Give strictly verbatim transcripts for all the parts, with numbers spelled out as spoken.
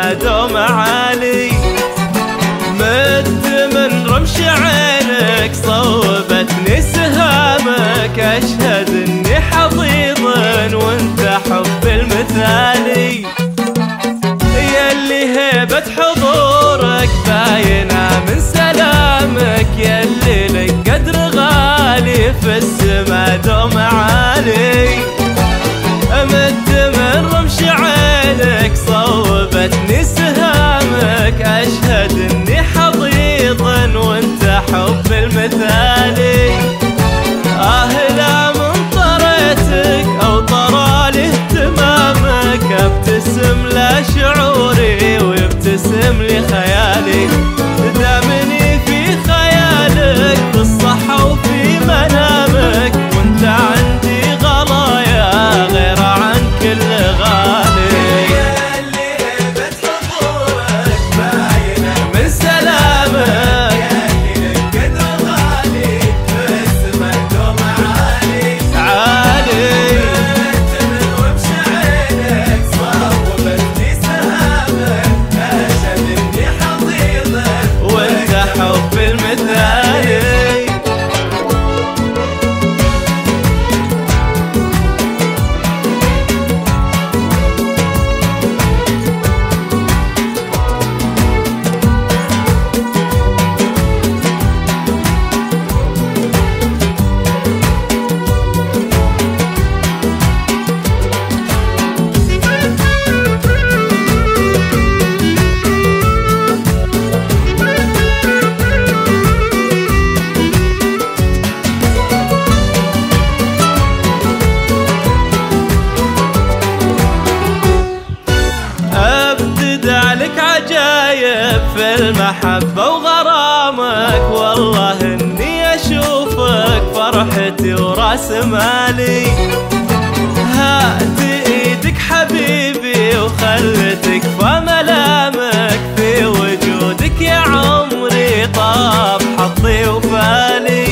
السما دوم عالي. مت من رمش عينك صوبتني سهامك، أشهد إني حضيض وانت حب المثالي. ياللي هيبة حضورك باينة من سلامك، ياللي لك قدر غالي في السما دوم عالي. مد من رمش عينك صوبتني سهامك، أشهد إني حضيض وانت حب المثالي. آه لا من طريتك أو طرالي اهتمامك، ابتسم لا شعوري ويبتسم لي خيالي. دامني في خيالك في الصحة وفي منامك، وانت عندي غلايا غير عن كل غالي. ياللي هيبة حضورك باينة من سلامك، ياللي لك قدر غالي في السما دوم عالي عالي. مت من رمش عينك صوبتني سهامك، أشهد إني حضيضك وانت حب المثالي. لك عجايب في المحبة وغرامك، والله إني أشوفك فرحتي وراس مالي. هات إيدك حبيبي وخلتك فملامك، في وجودك يا عمري طاب حظي وفالي.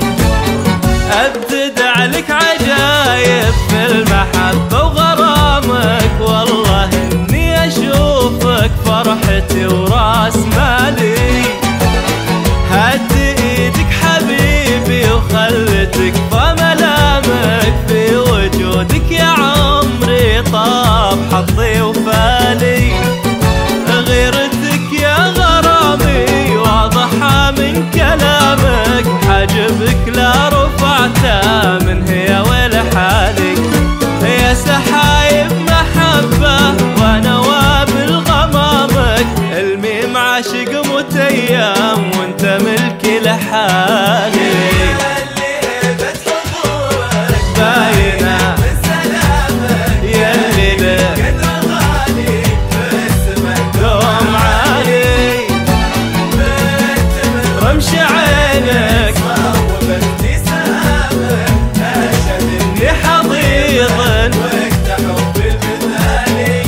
أبتدع لك عجايب في المحبة وغرامك، والله إني أشوفك فرحتي وراس مالي. هات إيدك حبيبي وخلتك فملامك، في وجودك يا عمري طاب حظي وفالي. غيرتك يا غرامي واضحة من كلامك، حاجبك لا رفعته من هي ولحالي. يا سحايب محبة ونوابل غمامك، الميم عاشق متيم وانت ملكي لحالي. ياللي هيبة حضورك باينة من سلامك، ياللي لك قدر غالي في السما دوم عالي. مت من رمش عينك صوبتني سهامك، أشهد إني حضيض وانت حب المثالي.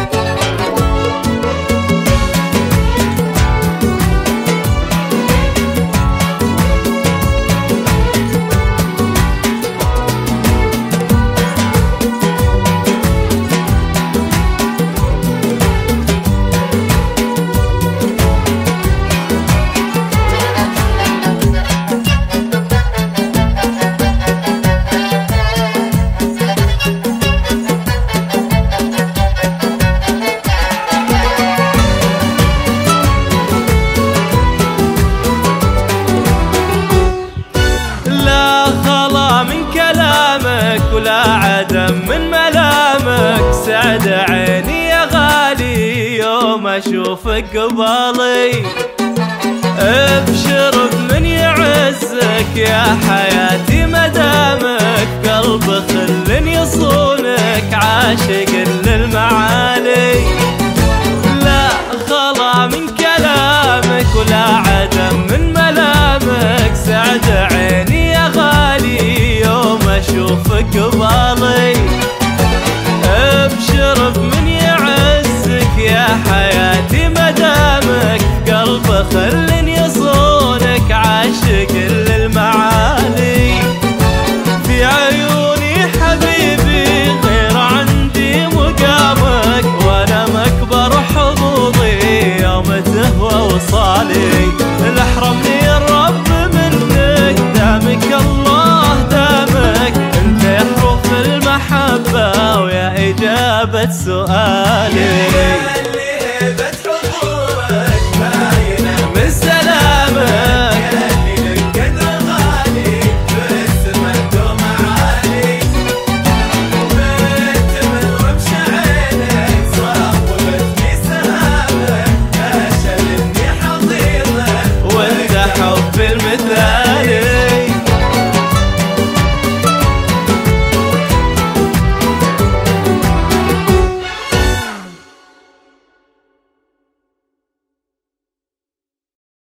ولا عدم من ملامك، سعد عيني يا غالي يوم اشوفك قبالي. ابشر بمن يعزك يا حياتي مدامك، قلب خل يصونك عاشق للمعالي. لا خلا من كلامك ولا عدم من ملامك، سعد عيني يا غالي يوم اشوفك قبالي. ابشر بمن يعزك يا حياتي مدامك، قلب خل يصونك عاشق للمعالي. في عيوني حبيبي غير عندي مقامك، وانا مكبر حضور إجابة سؤالي. من سلامك وانت حب المثالي.